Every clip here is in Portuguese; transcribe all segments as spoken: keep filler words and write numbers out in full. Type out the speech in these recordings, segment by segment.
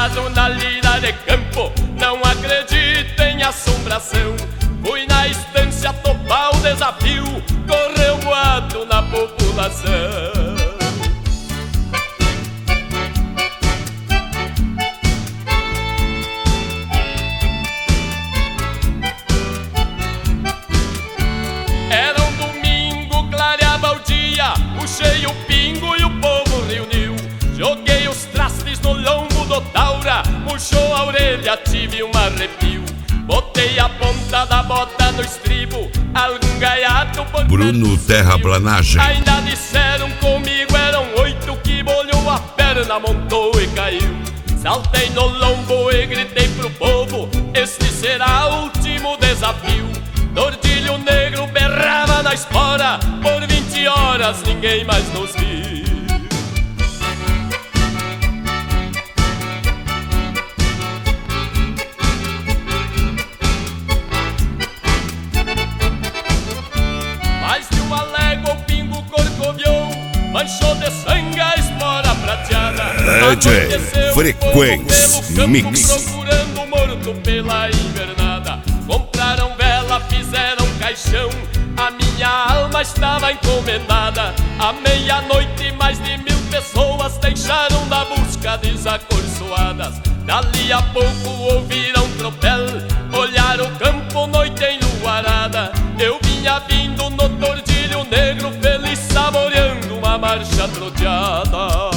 sentado na lira de campo, não acredito em assombração. Fui na estância topar o desafio, correu boato na população. Era um domingo, clareava o dia, puxei o pingo e o povo reuniu. Joguei os trastes no lombo do taura, puxou a orelha, tive um arrepio. Botei a ponta da bota no estribo, algum gaiato por Bruno Terraplanagem. Ainda disseram comigo, eram oito que bolhou a perna, montou e caiu. Saltei no lombo e gritei pro povo, este será o último desafio. Tordilho negro berrava na espora, por vinte horas ninguém mais nos viu. Mais de uma légua o pingo corcoviou, manchou de sangue a espora prateada. D J Frequência Mix. Procurando o morto pela invernada. Compraram vela, fizeram caixão, a minha alma estava encomendada. À meia-noite mais de mil pessoas deixaram da busca desacorçoadas. Dali a pouco ouviram tropel, olharam o campo, noite enluarada. Eu vinha vindo no tordilho negro, feliz saboreando uma marcha troteada.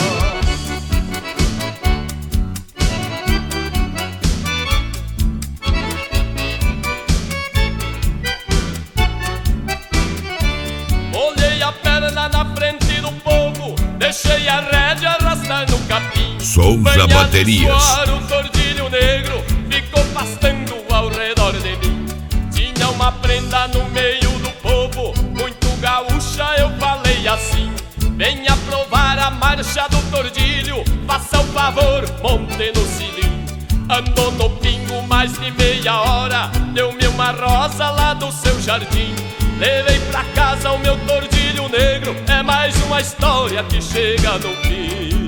Olhei a perna na frente do povo, deixei a rédea arrastar no capim. Souza Baterias. O tordilho negro ficou pastando ao redor de mim. Tinha uma prenda no meio do povo, muito gaúcha, eu falei assim: venha provar a marcha do tordilho, faça o favor, monte no cilim. Andou no pingo mais de meia hora, deu-me uma rosa lá do seu jardim. Levei pra casa o meu tordilho negro, é mais uma história que chega no fim.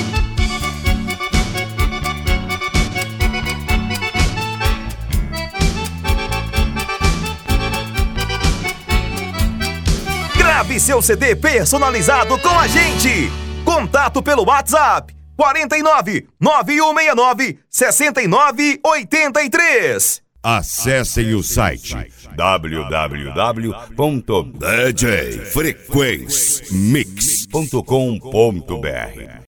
Grave seu C D personalizado com a gente. Contato pelo WhatsApp quarenta e nove, nove um seis nove, sessenta e nove oitenta e três. Acessem o site w w w ponto d j frequência mix ponto com ponto b r.